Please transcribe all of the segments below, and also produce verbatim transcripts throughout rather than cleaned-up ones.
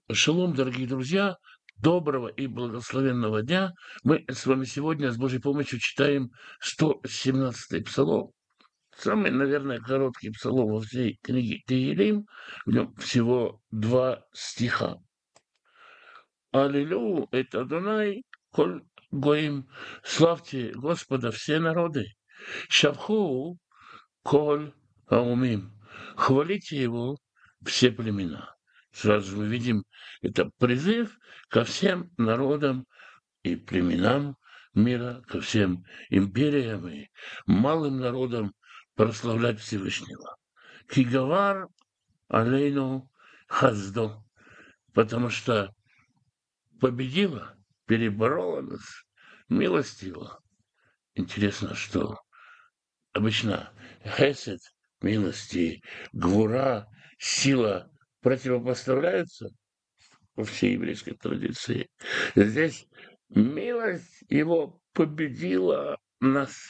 Шалом, дорогие друзья, доброго и благословенного дня. Мы с вами сегодня с Божьей помощью читаем сто семнадцатый псалом. Самый, наверное, короткий псалом во всей книге Теилим. В нем всего два стиха. Аллилуйя, это Адонай, коль гоим. Славьте Господа все народы. Шавху, коль аумим. Хвалите его все племена. Сразу же мы видим, это призыв ко всем народам и племенам мира, ко всем империям и малым народам прославлять Всевышнего. Кигавар алейну хаздо, потому что победила, переборола нас милостиво. Интересно, что обычно хесед, милости, гвура, сила противопоставляются во всей еврейской традиции. Здесь милость его победила нас.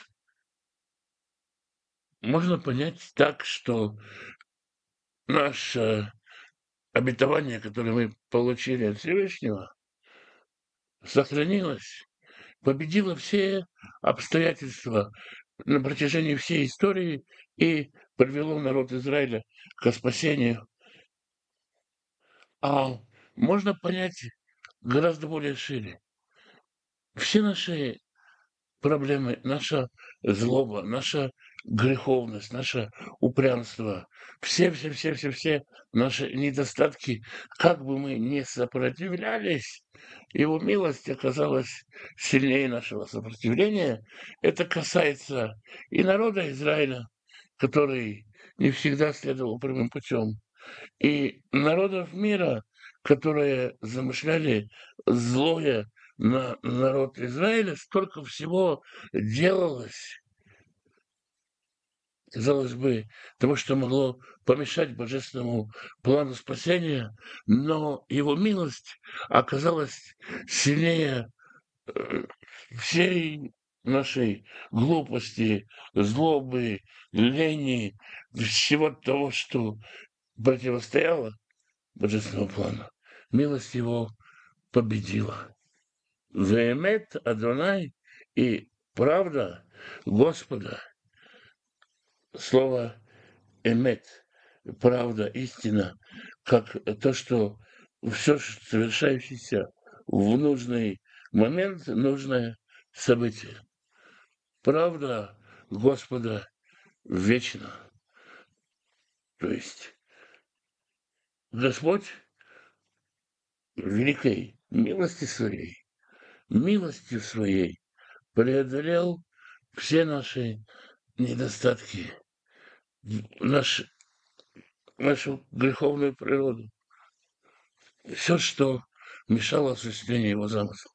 Можно понять так, что наше обетование, которое мы получили от Всевышнего, сохранилось, победило все обстоятельства на протяжении всей истории и привело народ Израиля к спасению. А можно понять гораздо более шире. Все наши проблемы, наша злоба, наша греховность, наше упрямство, все-все-все-все-все наши недостатки, как бы мы ни сопротивлялись, его милость оказалась сильнее нашего сопротивления. Это касается и народа Израиля, который не всегда следовал прямым путем, и народов мира, которые замышляли злое на народ Израиля, столько всего делалось, казалось бы, того, что могло помешать божественному плану спасения, но его милость оказалась сильнее э, всей нашей глупости, злобы, лени, всего того, что противостояло божественного плана. Милость его победила. Веемет Адонай и правда Господа. Слово эмет, правда, истина, как то, что все совершающееся в нужный момент, нужное событие. Правда Господа вечна. То есть Господь великой милости своей, милостью своей преодолел все наши недостатки, наш, нашу греховную природу, все, что мешало осуществлению его замысла.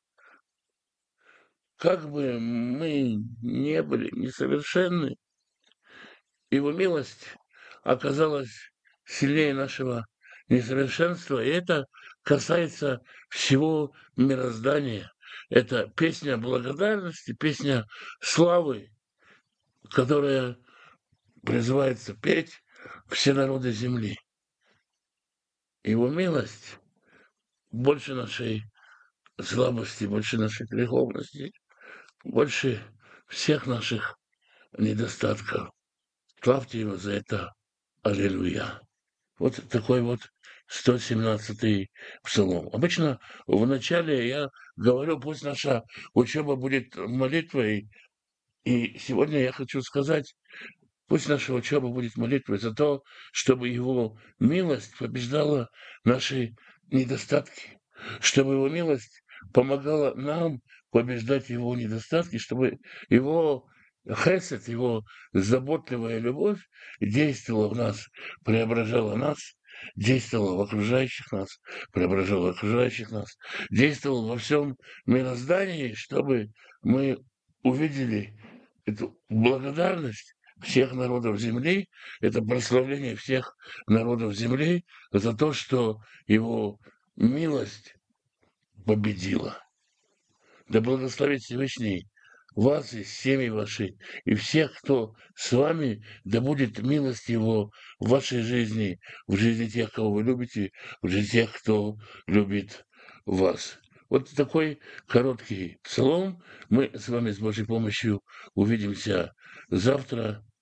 Как бы мы не были несовершенны, его милость оказалась сильнее нашего несовершенства, и это касается всего мироздания. Это песня благодарности, песня славы, которая призывается петь все народы земли. Его милость больше нашей слабости, больше нашей греховности, больше всех наших недостатков. Славьте его за это. Аллилуйя. Вот такой вот сто семнадцатый псалом. Обычно в начале я говорю, пусть наша учеба будет молитвой. И сегодня я хочу сказать, пусть наша учеба будет молитвой за то, чтобы его милость побеждала наши недостатки, чтобы его милость помогала нам побеждать его недостатки, чтобы его хесед, его заботливая любовь действовала в нас, преображала нас, действовала в окружающих нас, преображала окружающих нас, действовала во всем мироздании, чтобы мы увидели эту благодарность всех народов земли, это прославление всех народов земли за то, что его милость победила. Да благословит Всевышний вас и семьи ваши, и всех, кто с вами, да будет милость Его в вашей жизни, в жизни тех, кого вы любите, в жизни тех, кто любит вас. Вот такой короткий псалом. Мы с вами с Божьей помощью увидимся завтра.